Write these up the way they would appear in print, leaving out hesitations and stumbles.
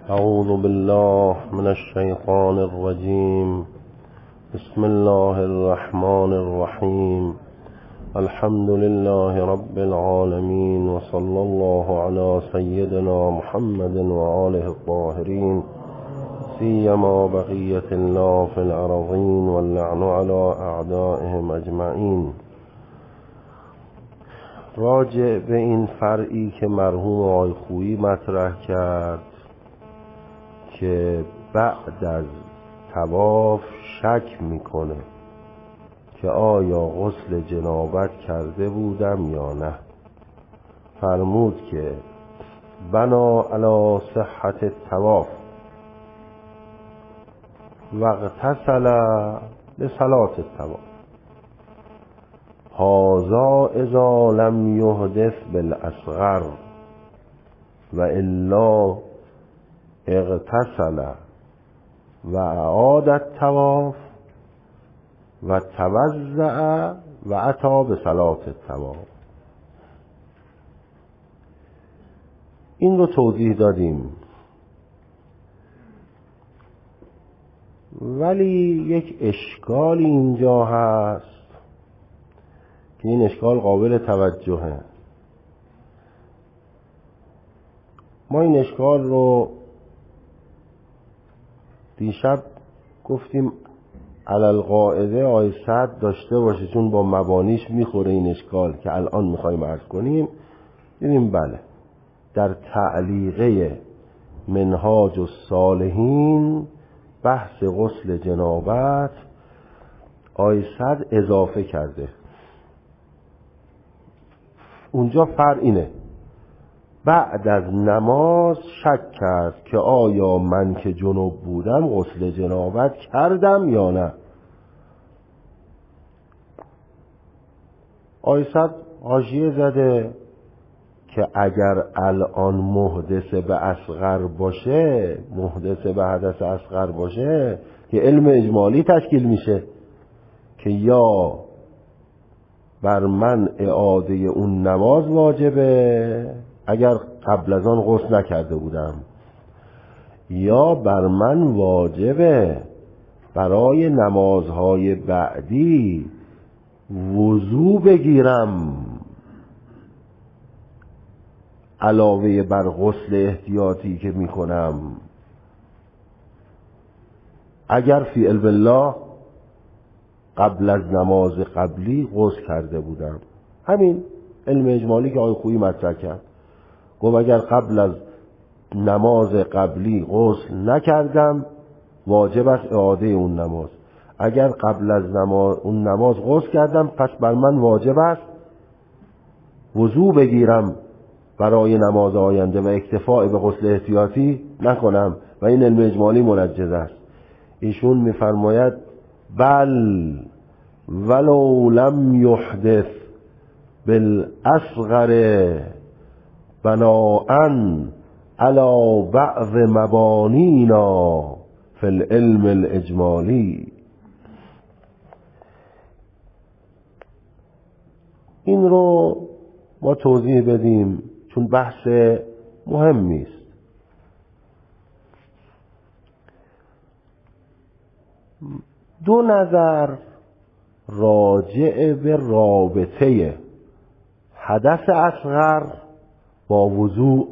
اعوذ بالله من الشیطان الرجیم. بسم الله الرحمن الرحیم. الحمد لله رب العالمین و صلی الله علی سیدنا محمد و آله الطاهرین سیما بقیة الله فی الارضین واللعن علی اعدائهم اجمعین. راجع به این فرعی که مرحوم آقای خویی مطرح کرد که بعد از طواف شک میکنه که آیا غسل جنابت کرده بودم یا نه، فرمود که بنا علی صحت الطواف و اغتسل لصلاة الطواف، هذا اذا لم یحدث بالاصغر و الا اغتسل و اعاد الطواف و توضأ و اتی بصلاة الطواف. این رو توضیح دادیم، ولی یک اشکالی اینجا هست که این اشکال قابل توجهه. ما این اشکال رو دیشب گفتیم علالقاعده آیه 100 داشته باشه، چون با مبانیش میخوره این اشکال که الان میخوایم عرض کنیم. دیدیم بله، در تعلیقه منهاج الصالحین بحث غسل جنابت آیه 100 اضافه کرده. اونجا فرق اینه، بعد از نماز شک کرد که آیا من که جنوب بودم غسل جنابت کردم یا نه. آیه 100 حاشیه زده که اگر الان محدث به اصغر باشه، محدث به حدث اصغر باشه، که علم اجمالی تشکیل میشه که یا بر من اعاده اون نماز واجبه اگر قبل از آن غسل نکرده بودم، یا بر من واجبه برای نمازهای بعدی وضو بگیرم علاوه بر غسل احتیاطی که میکنم اگر فی علم الله قبل از نماز قبلی غسل کرده بودم. همین علم اجمالی که آقای خویی مطرح کرد، گفت اگر قبل از نماز قبلی غسل نکردم واجب است اعاده اون نماز، اگر قبل از اون نماز غسل کردم پس بر من واجب است وضو بگیرم برای نماز آینده و اکتفاء به غسل احتیاطی نکنم، و این علم اجمالی منجز است. ایشون میفرماید بل ولو لم یحدث بالاصغر بناء علی بعض مبانینا فی العلم الاجمالی. این رو ما توضیح بدیم چون بحث مهمی است. دو نظر راجع به رابطه حدث اصغر با وضوء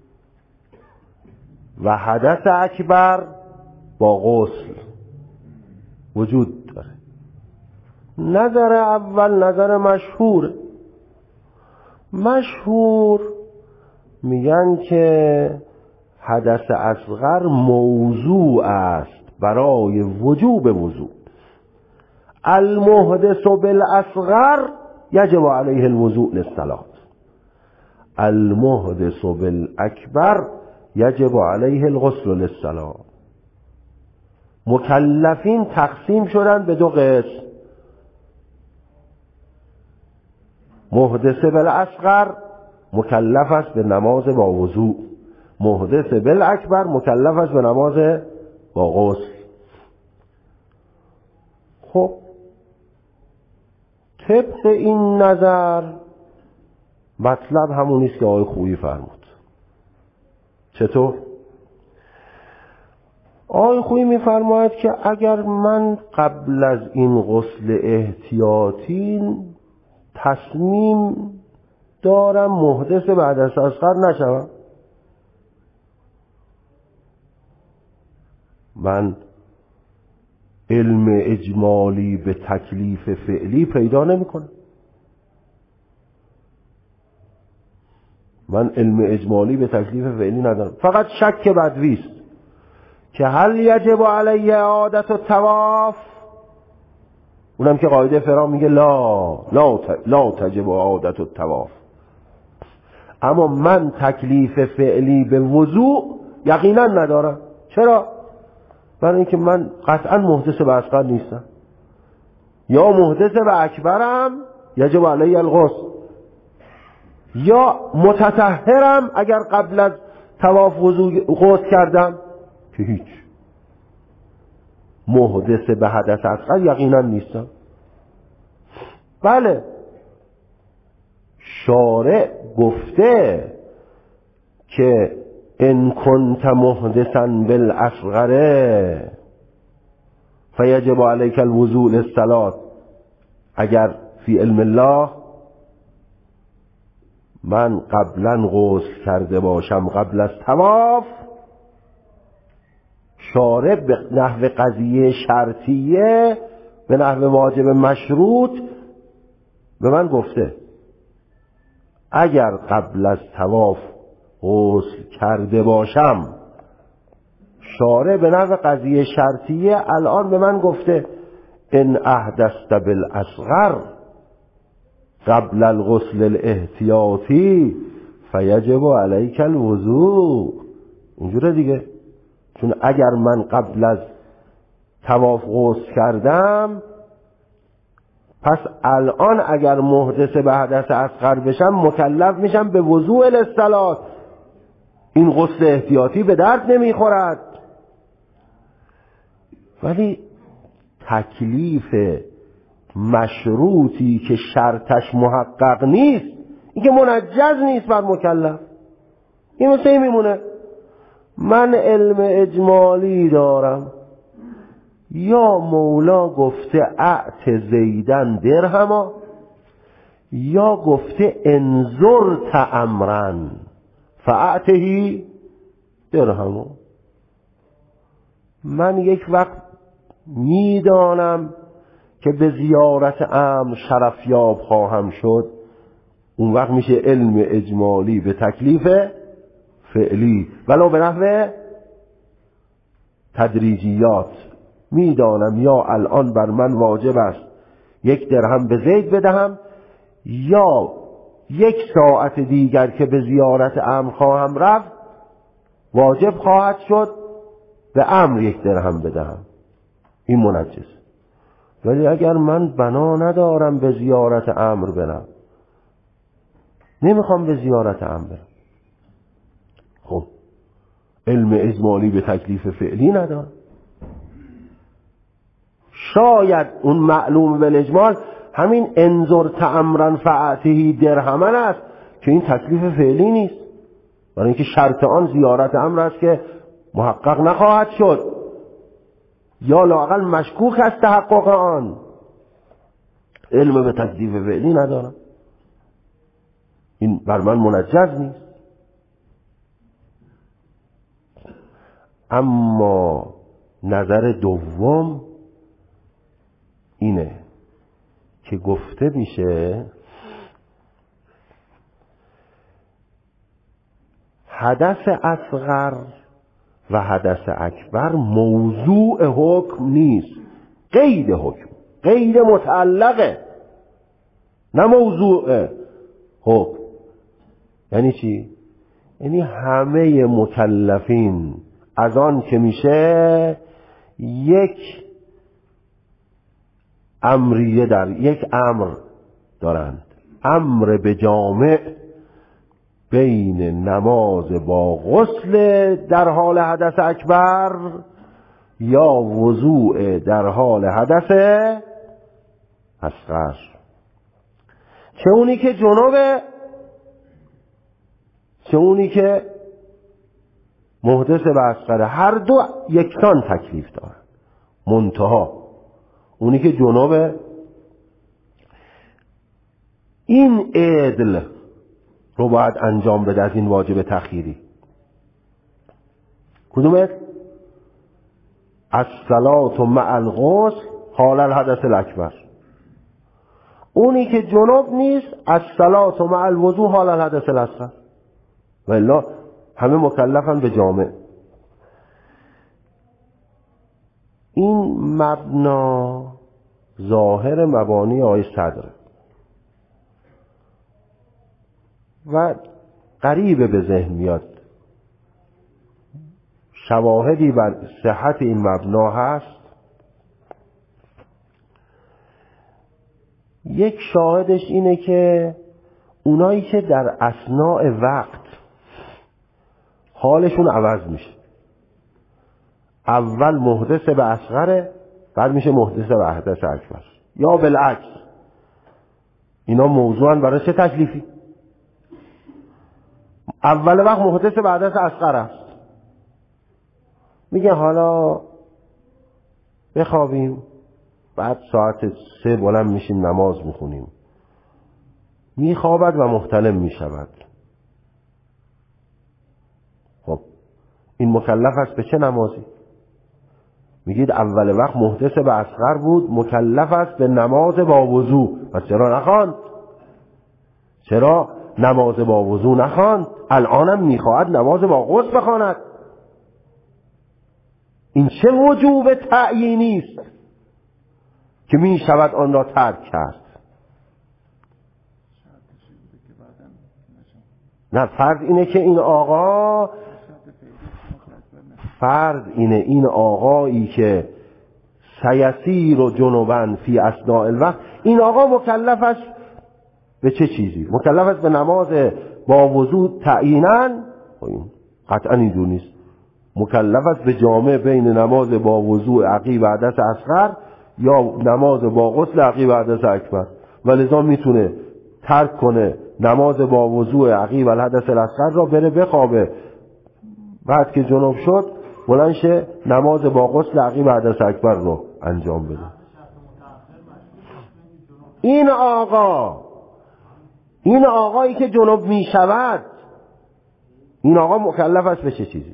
و حدث اکبر با غسل وجود داره. نظر اول نظر مشهور میگن که حدث اصغر موضوع است برای وجوب وضوء. المحدث بالاصغر یجب علیه الوضوء للصلاة، المحدث بالاکبر یجب علیه الغسل للصلاة. مکلفین تقسیم شدن به دو قسم، محدث بالاصغر مکلف است به نماز با وضوء، محدث بالاکبر مکلف است به نماز با غسل. خب طبق این نظر مطلب همون نیست که آقای خویی فرمود. چطور؟ آقای خویی میفرماید که اگر من قبل از این غسل احتیاطی تصمیم دارم محدث بعد از اصغر نشوم، من علم اجمالی به تکلیف فعلی پیدا نمی کنم. من علم اجمالی به تکلیف فعلی ندارم، فقط شک بدویست که هل یجب علیه اعادة الطواف، اونم که قاعده فرام میگه لا تجب اعادة الطواف. اما من تکلیف فعلی به وضوء یقینا ندارم. چرا؟ برای اینکه من قطعا محدث به اصغر نیستم، یا محدث به اکبرم یجب علیه الغسل، یا متطهرم اگر قبل از طواف غسل کردم که هیچ. محدث به حدث اصغر یقینا نیستم. بله شارع گفته که ان کنت محدثا بالاصغر فیجب علیک الوضوء للصلاة. اگر فی علم الله من قبلا غسل کرده باشم قبل از طواف، شارع به نحو قضیه شرطیه، به نحو واجب مشروط به من گفته اگر قبل از طواف غسل کرده باشم، شارع به نحو قضیه شرطیه الان به من گفته ان احدثت بالاصغر قبل الغسل الاحتیاطی فیجب علیک الوضوء. اینجوره دیگه، چون اگر من قبل از طواف غسل کردم، پس الان اگر محدث به حدث اصغر بشم مکلف میشم به وضوء للصلاة. این غسل احتیاطی به درد نمیخورد. ولی تکلیف مشروطی که شرطش محقق نیست، این که منجز نیست بر مکلف، این مثل این میمونه من علم اجمالی دارم، یا مولا گفته اعت زیدن درهما، یا گفته انظر امرن فاعتهی درهما. من یک وقت میدانم که به زیارت امر شرفیاب خواهم شد، اون وقت میشه علم اجمالی به تکلیف فعلی، ولو به نحو تدریجیات. میدانم یا الان بر من واجب است 1 درهم به زید بدهم، یا 1 ساعت دیگر که به زیارت امر خواهم رفت واجب خواهد شد به امر 1 درهم بدهم. این منجز. ولی اگر من بنا ندارم به زیارت امر برم، نمیخوام به زیارت امر برم، خب علم اجمالی به تکلیف فعلی ندارم. شاید اون معلوم بالاجمال همین انظر امرا فاعته درهمن است که این تکلیف فعلی نیست، برای اینکه شرط آن زیارت امر است که محقق نخواهد شد، یا لااقل مشکوک است تحقق آن. علم به تکلیف فعلی ندارم، این بر من منجز نیست. اما نظر دوم اینه که گفته میشه حدث اصغر و حدث اکبر موضوع حکم نیست، قید حکم، قید متعلقه، نه موضوع حکم. یعنی چی؟ یعنی همه مکلفین از آن که میشه یک امریه در یک امر دارند، امر به جامع بین نماز با غسل در حال حدث اکبر یا وضوء در حال حدث اصغر. چه اونی که جنوبه، چه اونی که محدث به اصغر، هر دو یکسان تکلیف دارن. منتها اونی که جنوب، این عدل رو باید انجام بده از این واجب تأخیری. کدوم عدل؟ الصلاة مع الغسل حال الحدث الاکبر. اونی که جنوب نیست الصلاة مع الوضوء حال الحدث الاصغر. و الا همه مکلفن به جامع. این مبنا ظاهر مبانی آیه صدره و قریب به ذهن میاد. شواهدی بر صحت این مبنا هست. یک شاهدش اینه که اونایی که در اثناء وقت حالشون عوض میشه، اول محدث به اصغره بعد میشه محدث به حدث اکبر، یا بالعکس، اینا موضوعن برای چه تکلیفی؟ اول وقت محدث به حدث اصغر است، میگه حالا بخوابیم بعد ساعت 3 بلند میشیم نماز میخونیم، میخوابد و محتلم میشود. خب این مکلف است به چه نمازی؟ میگید اول وقت محدث به اصغر بود، مکلف است به نماز با وضو. پس چرا نخواند؟ چرا نماز با وضو نخواند؟ الانم میخواهد نماز با غسل بخواند. این چه وجوب تعیینی است که میشود آن را ترک کرد؟ نه، فرض اینه که این آقا، فرض اینه این آقایی که سیسیر و جنوبن فی اثناء الوقت، این آقا مکلف است به چه چیزی؟ مکلف است به نماز با وضو تعییناً؟ قطعا اینجور نیست. مکلف است به جامع بین نماز با وضو عقیب حدث اصغر یا نماز با غسل عقیب حدث اکبر، ولذا میتونه ترک کنه نماز با وضو عقیب الحدث الاصغر را، بره بخوابه، بعد که جنوب شد بلند شه نماز با غسل عقیب حدث اکبر رو انجام بده. این آقایی که جنوب می شود، این آقا مکلف است به چه چیزی؟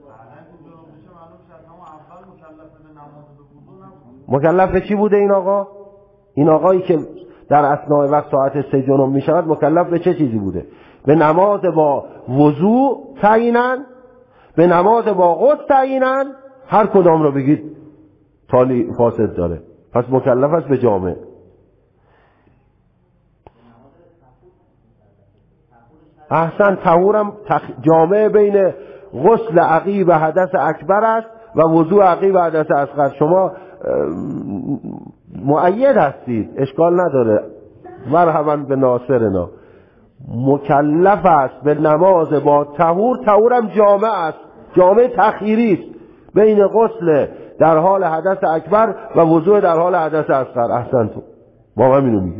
مکلف به چی بوده این آقا؟ این آقایی که در اثناء وقت ساعت 3 جنوب می شود مکلف به چه چیزی بوده؟ به نماز با وضو تعییناً، به نماز با غسل تعییناً، هر کدام رو بگید تالی فاسد داره. پس مکلف است به جامع. احسن، طهورم جامع بین غسل عقیب حدث اکبر است و وضو عقیب حدث اصغر. شما مؤید هستید، اشکال نداره، مرحبا به ناصرنا. مکلف است به نماز با طهور، طهورم جامع است، جامع تخییری است بین غسل در حال حدث اکبر و وضو در حال حدث اصغر. احسن، تو ما هم اینو میگیم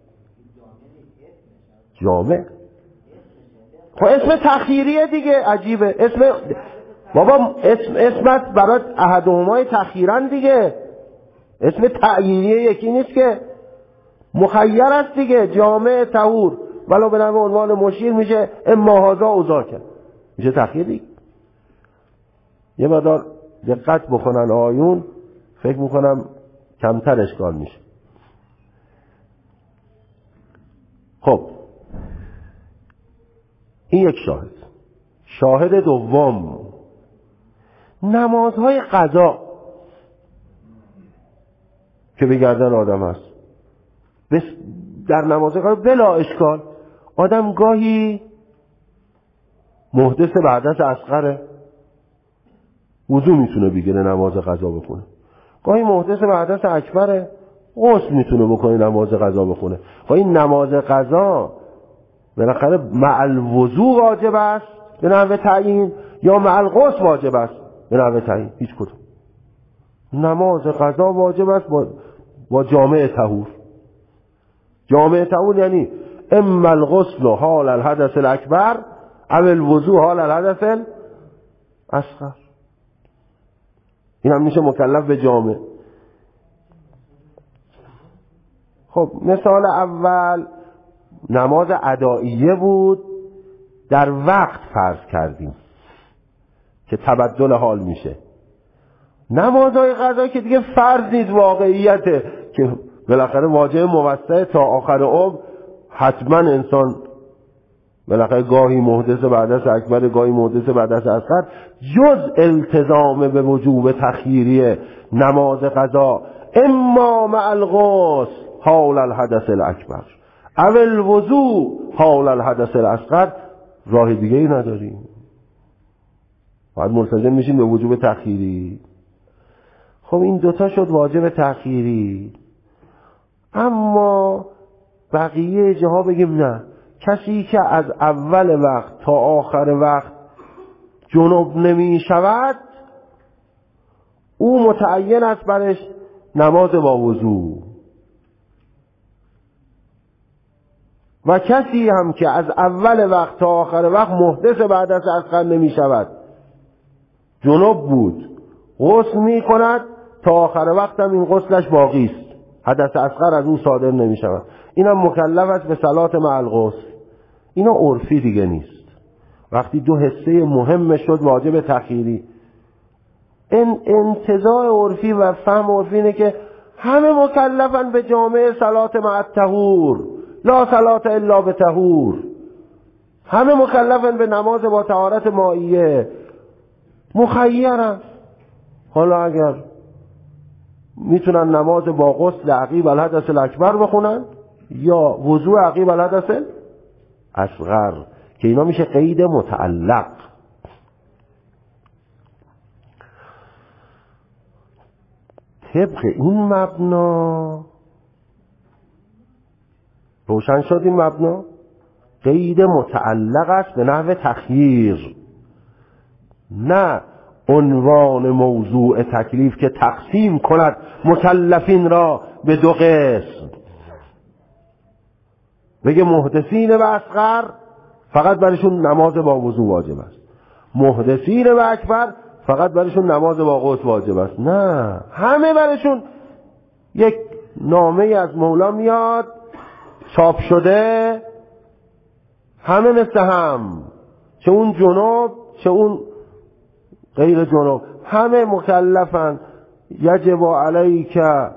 جامع. خب اسم تخییریه دیگه، عجیبه. اسم بابا اسمت برای احدهمای تخییرن دیگه، اسم تعیینیه یکی نیست که، مخیر است دیگه، جامع طهور، ولو به نام عنوان مشیر میشه اما هذا او ذاک، میشه تخییر دیگه. یه مقدار دقت بکنن آیون، فکر میکنم کمتر اشکال میشه. خب این یک شاهد. شاهد دوم، نمازهای قضا که به گردن آدم هست. در نماز قضا بلا اشکال آدم گاهی محدث به حدث اصغره، وضو میتونه بگیره نماز قضا بکنه، گاهی محدث به حدث اکبره، غسل میتونه بکنه نماز قضا بخونه. خب این نماز قضا بالاخره مع الوضو واجب است به نحو تعیین یا مع الغسل واجب است به نحو تعیین؟ هیچ کدوم. نماز قضا واجب است با جامع طهور. جامع طهور یعنی اما الغسل حال الحدث الاکبر او الوضو حال الحدث اصغر. این هم میشه مکلف به جامع. خب مثال اول نماز ادائیه بود، در وقت فرض کردیم که تبدل حال میشه. نمازهای قضایی که دیگه فرض نیست، واقعیته که بالاخره واجب موسع تا آخر عمر، حتما انسان بالاخره گاهی محدث بعد از اکبر، گاهی محدث بعد از اصغر. جز التزام به وجوب تخییری نماز قضا اما مع الغسل حال الحدث الاکبر او الوضوء حال الحدث الاصغر، راه دیگه ای نداریم، باید ملتزم میشیم به وجوب تخییری. خب این دوتا شد واجب تخییری. اما بقیه جاها بگیم نه، کسی که از اول وقت تا آخر وقت جنب نمی شود، او متعین است برش نماز با وضو. و کسی هم که از اول وقت تا آخر وقت محدث بعد از اصغر نمی شود، جنب بود، غسل می کند، تا آخر وقت هم این غسلش باقی است، حدث اصغر از او صادر نمی شود، اینم مکلف است به صلات مع الغسل. اینا عرفی دیگه نیست. وقتی دو حصه مهم شد واجب تخییری، انتزاع عرفی و فهم عرفی اینه که همه مکلفن به جامع صلات مع الطهور، لا صلات الا به طهور. همه مکلفن به نماز با طهارت مائیه، مخیرن. حالا اگر میتونن نماز با غسل عقیب الحدث الاکبر بخونن یا وضوء عقیب الحدث اصغر، که اینا میشه قید متعلق. طبق این مبنا روشن شد. این مبنا قید متعلق است به نحو تخییر، نه عنوان موضوع تکلیف که تقسیم کند مکلفین را به دو قسم. بگه محدثین و اصغر فقط برشون نماز با وضو واجب است، محدثین و اکبر فقط برشون نماز با غسل واجب است. نه، همه برشون یک نامه از مولا میاد چاپ شده، همه مثل هم، چه اون جنوب چه اون غیر جنوب، همه مکلفن. یجب علیک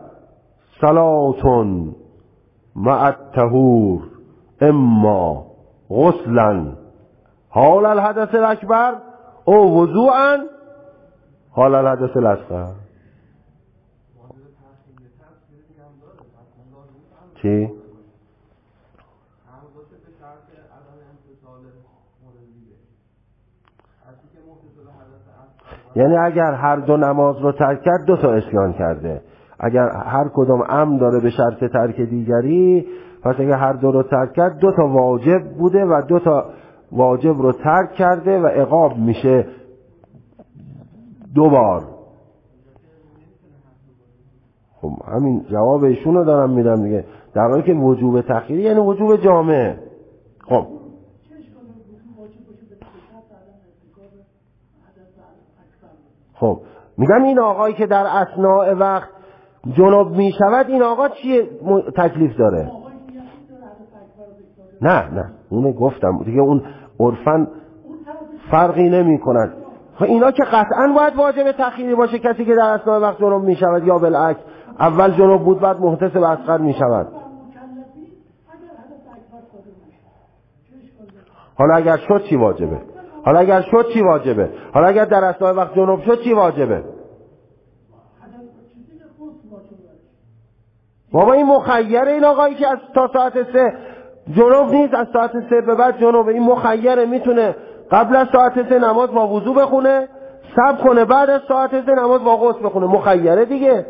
صلاتون مع الطهور اما غسلا حال الحدث الاکبر او وضوعا حال الحدث الاصغر. چی؟ یعنی اگر هر دو نماز رو ترک کرد دو تا اسیان کرده. اگر هر کدام امر داره به شرط ترک دیگری، پس اگر هر دو رو ترک کرد دو تا واجب بوده و دو تا واجب رو ترک کرده و عقاب میشه دو بار. خب همین جواب ایشون رو دارم میدم دیگه، در حالی که وجوب تخییری یعنی وجوب جامع. خب میگم این آقایی که در اثناء وقت جنوب می شود، این آقا چیه تکلیف داره؟ نه اونو گفتم دیگه، اون عرفاً فرقی نمی کند. اینا که قطعاً باید واجب تخییری باشه، کسی که در اثناء وقت جنوب می شود یا بالعکس اول جنوب بود بعد محدث به اصغر می شود. حالا اگر شد چی واجبه؟ حالا اگر شد چی واجبه؟ حالا اگر در اثناء وقت جنوب شد چی واجبه؟ بابا این مخیره، این آقایی که از تا ساعت 3 جنوب نیست، از ساعت 3 به بعد جنوبه، این مخیره، میتونه قبل از ساعت 3 نماز با وضو بخونه، صبر کنه بعد از ساعت 3 نماز با غسل بخونه، مخیره دیگه.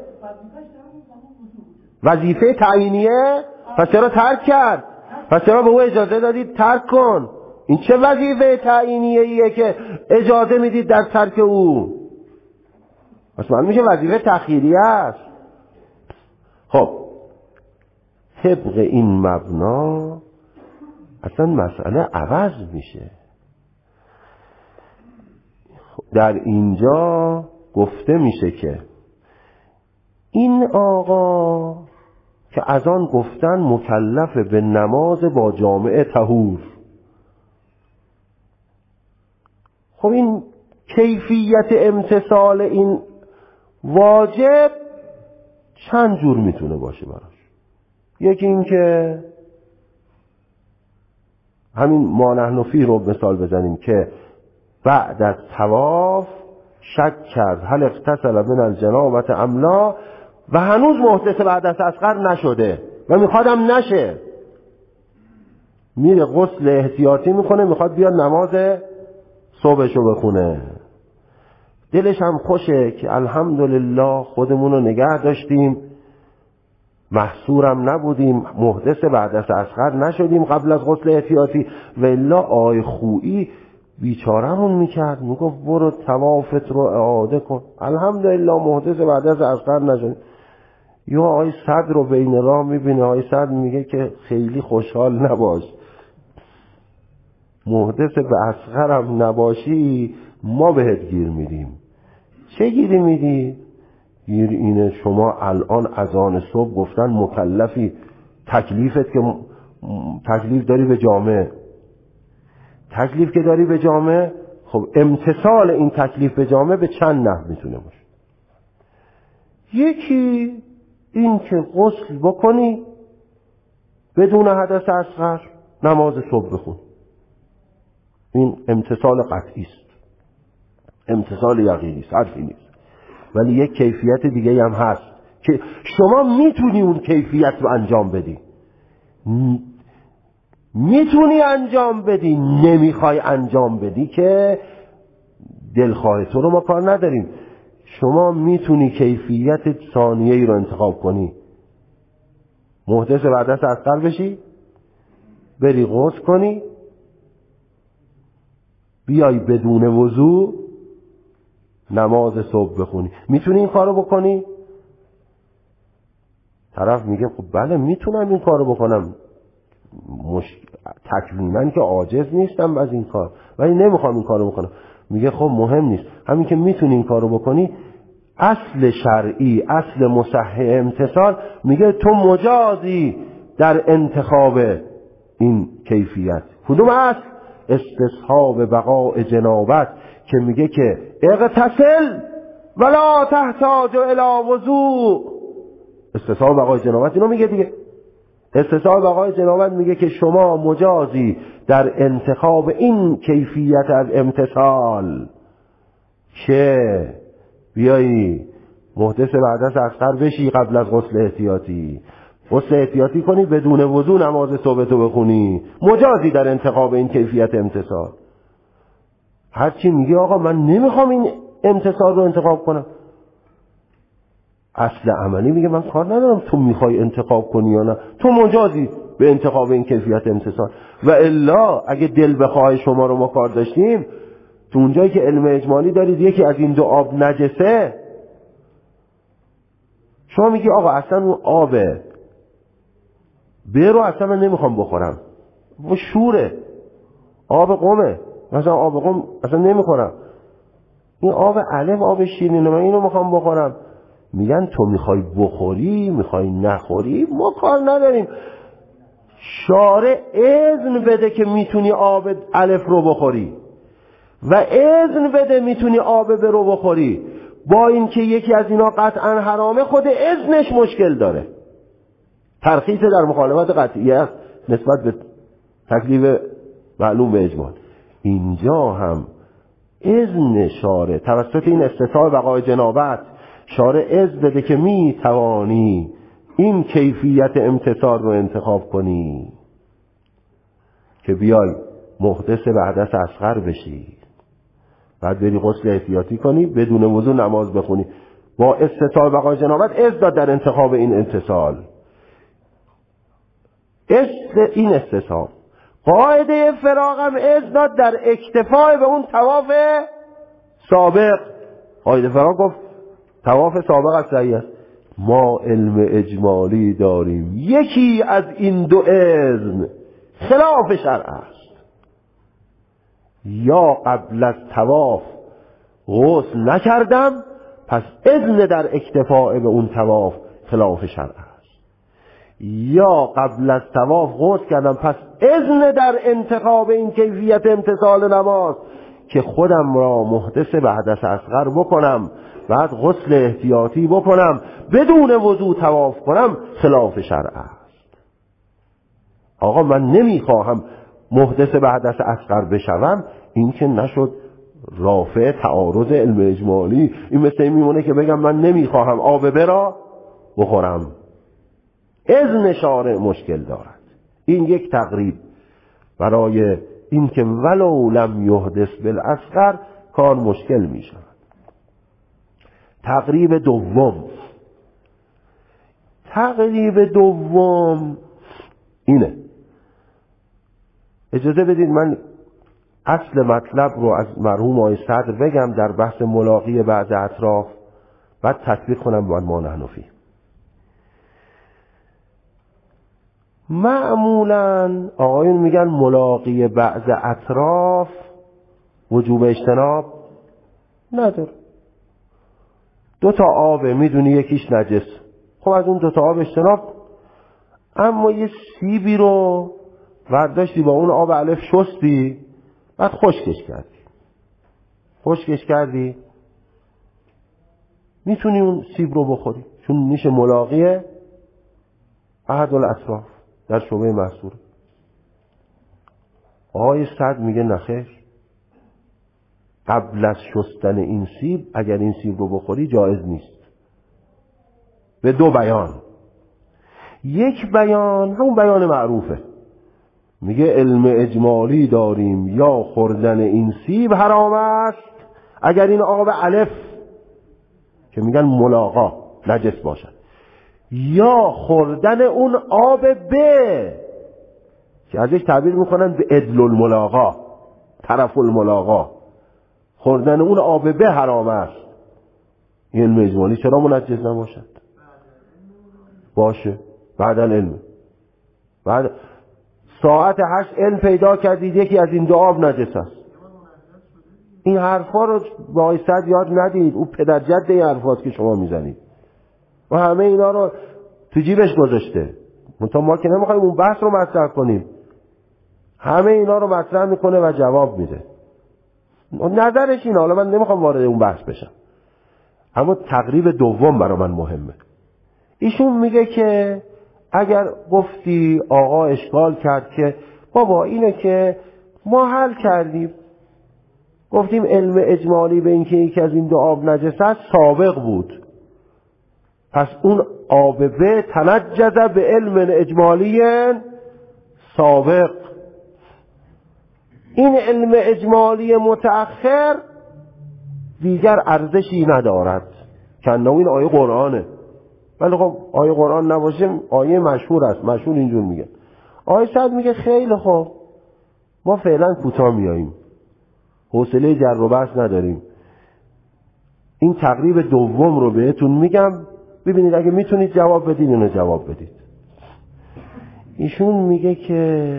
وظیفه تعیینیه، پس چرا ترک کرد؟ پس چرا به او اجازه دادید ترک کن؟ این چه وظیفه تعیینیه که اجازه میدید در ترک او؟ پس من میشه وظیفه تخییری است. خب طبق این مبنا اصلا مسئله عوض میشه. در اینجا گفته میشه که این آقا که از آن گفتن مکلف به نماز با جامعه طهور. خب این کیفیت امتثال این واجب چند جور میتونه باشه براش. یکی این که همین ما نحن فیه رو مثال بزنیم که بعد از طواف شک کرد هل اغتسل من الجنابت ام لا و هنوز محدث بعد از اصغر نشده و میخوادم نشه، میره غسل احتیاطی میکنه، میخواد بیاد نماز صبحشو بخونه. دلش هم خوشه که الحمدلله خودمون رو نگه داشتیم، محصورم نبودیم، محدث بعد از اصغر نشدیم قبل از غسل احتیاطی. و الا آی خویی بیچارهمون میکرد، میگفت برو طوافت رو اعاده کن، الحمدلله محدث بعد از اصغر نشدیم. یا آی صدر رو بین راه میبینه، آی صدر میگه که خیلی خوشحال نباش، محدث به اصغرم نباشی ما بهت گیر میدیم. چه گیری میدی؟ گیر اینه شما الان اذان صبح گفتن مکلفی، تکلیفت که تکلیف داری به جامعه، تکلیف که داری به جامعه، خب امتثال این تکلیف به جامعه به چند نحو میتونه باشه. یکی این که غسل بکنی بدون حدث اصغر نماز صبح بخون، این امتثال قطعی است، امتثال یقینی است، حرفی نیست. ولی یک کیفیت دیگه هم هست که شما میتونی اون کیفیت رو انجام بدی، میتونی انجام بدی، نمیخوای انجام بدی که دلخواه تو رو ما کار نداریم. شما میتونی کیفیت ثانیه‌ای رو انتخاب کنی، محدث بعد از اصغر بشی، بری غسل کنی، بیای بدون وضو نماز صبح بخونی. میتونی این کارو بکنی؟ طرف میگه خب بله میتونم این کارو بکنم، تکویناً که عاجز نیستم از این کار، ولی نمیخوام این کارو بکنم. میگه خب مهم نیست، همین که میتونی این کارو بکنی، اصل شرعی، اصل مصحح امتثال میگه تو مجازی در انتخاب این کیفیت. کدوم اصل؟ استصحاب بقاء جنابت که میگه که اغتسل ولا تحتاج الی وضوء. استصحاب بقاء جنابت اینو میگه دیگه. استصحاب بقاء جنابت میگه که شما مجازی در انتخاب این کیفیت از امتثال که بیایی محدث بعد از اصغر بشی قبل از غسل احتیاطی، غسل احتیاطی کنی بدون وضو نماز صبح تو بخونی، مجازی در انتخاب این کیفیت امتثال. هرچی میگه آقا من نمیخوام این امتثال رو انتخاب کنم، اصل عملی میگه من کار ندارم تو میخوای انتخاب کنی یا نه، تو مجازی به انتخاب این کیفیت امتثال. و الا اگه دل بخواه شما رو ما کار داشتیم، تو اونجایی که علم اجمالی دارید یکی از این دو آب نجسه، شما میگی آقا اصلا اون آبه برو اصلا من نمیخوام بخورم، و شوره، آب قمه، مثلا آب قم اصلا نمیخورم، این آب علف آب شیرینه من اینو میخوام بخورم. میگن تو میخوای بخوری میخوای نخوری ما کار نداریم، شارع اذن بده که میتونی آب علف رو بخوری و اذن بده میتونی آب برو بخوری، با اینکه یکی از اینا قطعا حرامه، خود اذنش مشکل داره، ترخیص در مخالفت قطعی است نسبت به تکلیف معلوم به اجمال. اینجا هم اذن شارع توسط این استصحاب بقاء جنابت، شارع اذن بده که می توانی این کیفیت امتثال رو انتخاب کنی که بیای محدث بعد از اصغر بشی، بعد بری غسل احتیاطی کنی بدون وضو نماز بخونی، با استصحاب بقاء جنابت اذن داد در انتخاب این امتثال. این استصحاب قاعده فراق هم اذن داد در اکتفای به اون طواف سابق. قاعده فراق گفت طواف سابق از صحیح است. ما علم اجمالی داریم یکی از این دو اذن خلاف شرع است، یا قبل از طواف غسل نکردم پس اذن در اکتفاء به اون طواف خلاف شرع است، یا قبل از طواف غسل کردم پس اذن در انتخاب این کیفیت امتثال نماز که خودم را محدث به حدث اصغر بکنم، بعد غسل احتیاطی بکنم، بدون وضو طواف کنم، خلاف شرع است. آقا من نمیخواهم محدث به حدث اصغر بشوم، این که نشد رافع تعارض علم اجمالی. این مثل این میمونه که بگم من نمیخواهم آب برا بخورم، اذن شارع مشکل دارد. این یک تقریب برای این که ولو لم یحدث بالاصغر کار مشکل می شود. تقریب دوم اینه. اجازه بدید من اصل مطلب رو از مرحوم آقای صدر بگم در بحث ملاقی بعض اطراف، بعد تطبیق کنم با ما نحنفی. معمولا آقایون میگن ملاقی بعض اطراف وجوب اجتناب نداره. 2 تا آبه، میدونی یکیش نجس، خب از اون 2 تا آب اجتناب. اما یه سیبی رو برداشتی با اون آب الف شستی، بعد خشکش کردی میتونی اون سیب رو بخوری، چون میشه ملاقی احد الاطراف در شبه محصور. آقای صدر میگه نخیر، قبل از شستن این سیب اگر این سیب رو بخوری جایز نیست، به 2 بیان. یک بیان همون بیان معروفه، میگه علم اجمالی داریم یا خوردن این سیب حرام است اگر این آب الف که میگن ملاقا نجس باشد، یا خوردن اون آب ب که ازش تعبیر میکنن به عدل الملاقا، طرف الملاقا، خوردن اون آب ب حرام است. این علم اجمالی چرا منجس نباشد؟ باشه. بعد علم، بعد ساعت 8 علم پیدا کردید یکی از این 2 آب نجس است. این حرفا رو با آقای صدر یاد ندید، او پدر جد این حرفاست که شما میزنید و همه اینا رو تو جیبش گذاشته. منتها ما که نمیخوایم اون بحث رو مطرح کنیم، همه اینا رو مطرح میکنه و جواب میده. نظرش اینه، حالا من نمیخوام وارد اون بحث بشم، اما تقریب دوم برای من مهمه. ایشون میگه که اگر گفتی آقا اشکال کرد که بابا اینه که ما حل کردیم، گفتیم علم اجمالی به این که یکی از این 2 آب نجس است سابق بود، پس اون آب به تنجز به علم اجمالی سابق. این علم اجمالی متأخر دیگر ارزشی ندارد، کنه این آیه قرآنه. ولی خب آیه قرآن نباشه آیه مشهور است، مشهور اینجور میگه. آیه صد میگه خیلی خوب ما فعلا کوتاه میاییم، حوصله جر و بحث نداریم. این تقریب دوم رو بهتون میگم، ببینید اگه میتونید جواب بدید اینو جواب بدید. ایشون میگه که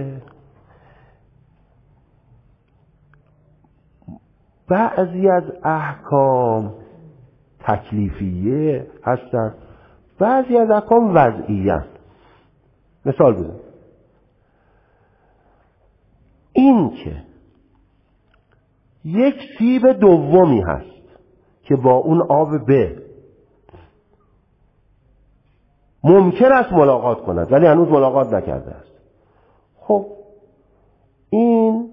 بعضی از احکام تکلیفیه هستن، بعضی از احکام وضعیه است. مثال بزن. این که یک سیب دومی هست که با اون آب ب ممکن است ملاقات کند ولی هنوز ملاقات نکرده است، خب این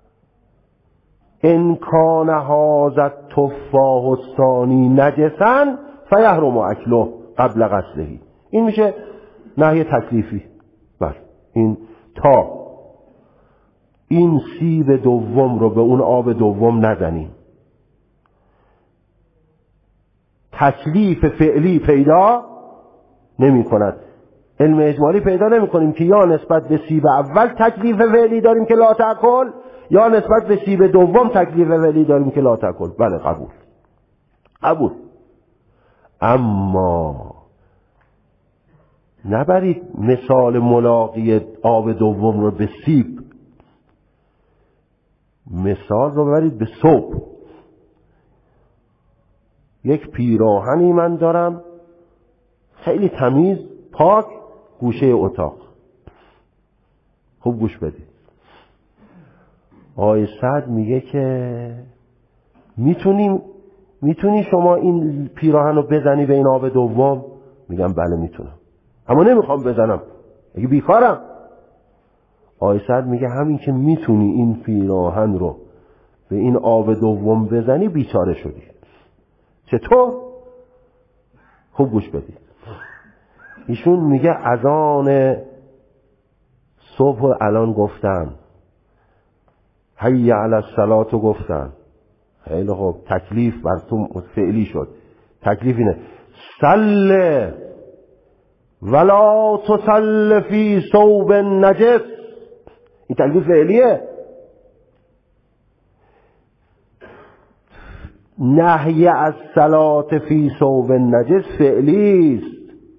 انکان هذا التفاح الثانی نجسا فیحرم اکله قبل غسله. این میشه نهی تکلیفی. بله، این تا این سیب دوم رو به اون آب دوم نزنیم، تکلیف فعلی پیدا نمی کند. علم اجمالی پیدا نمی کنیم که یا نسبت به سیب اول تکلیف فعلی داریم که لا تاکل، یا نسبت به سیب دوم تکلیف فعلی داریم که لا تاکل. بله قبول. اما نبرید مثال ملاقی آب دوم رو به سیب، مثال رو ببرید به صبح. یک پیراهنی من دارم خیلی تمیز پاک گوشه اتاق. خوب گوش بدید. آقای سعد میگه که میتونی شما این پیراهن رو بزنی به این آب دوم؟ میگم بله میتونم، اما نمیخوام بزنم، اگه بیکارم. آقای سعد میگه همین که میتونی این پیراهن رو به این آب دوم بزنی بیچاره شدی. چطور؟ خوب گوش بدید. ایشون میگه اذان صبح الان گفتن، حی علی الصلاة گفتن، خیلی خوب، تکلیف بر تو فعلی شد. تکلیف اینه صل ولا تصل فی ثوب نجس. این تکلیف فعلیه. نهی از صلات فی ثوب نجس فعلی است.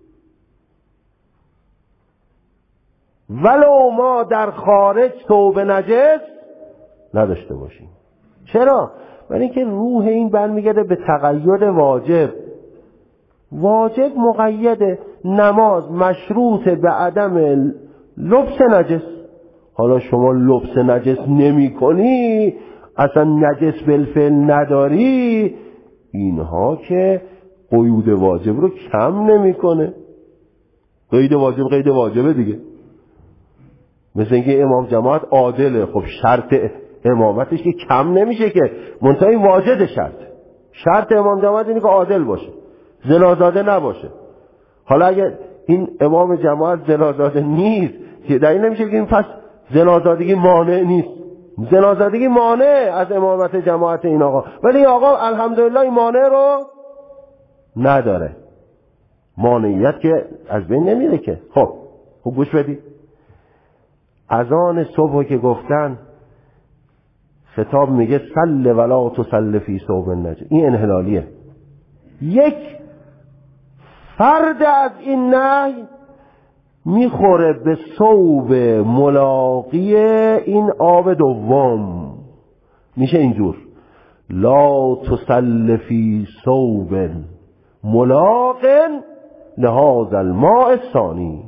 ولو ما در خارج ثوب نجس نداشته باشیم. چرا؟ برای اینکه روح این برمیگرده به تقید واجب. واجب مقید، نماز مشروط به عدم لبس نجس. حالا شما لبس نجس نمی کنی، اصلا نجس بالفعل نداری، اینها که قیود واجب رو کم نمی کنه. قید واجبه دیگه. مثل اینکه امام جماعت عادله، خب شرط امامتش که کم نمیشه که، منتهی واجد شرط امام جماعت اینه که عادل باشه، زنازاده نباشه. حالا اگر این امام جماعت زنازاده نیست، که دلیل نمیشه که این پس زنازادگی مانع نیست. زنازادگی مانع از امامت جماعت این آقا، ولی این آقا الحمدلله این مانع رو نداره. مانعیت که از بین نمیره که. خب گوش بدید. اذان صبح که گفتن خطاب میگه صل ولا تصل فی ثوب نجس. این انحلالیه. یک فرد از این نهی میخوره به ثوب ملاقی این آب دوم. میشه اینجور لا تصل فی ثوب ملاق لهذا الماء الثانی.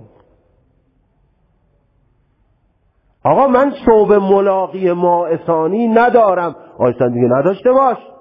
آقا من ثوب ملاقی ماء ثانی ندارم. آیستان دیگه نداشته باش.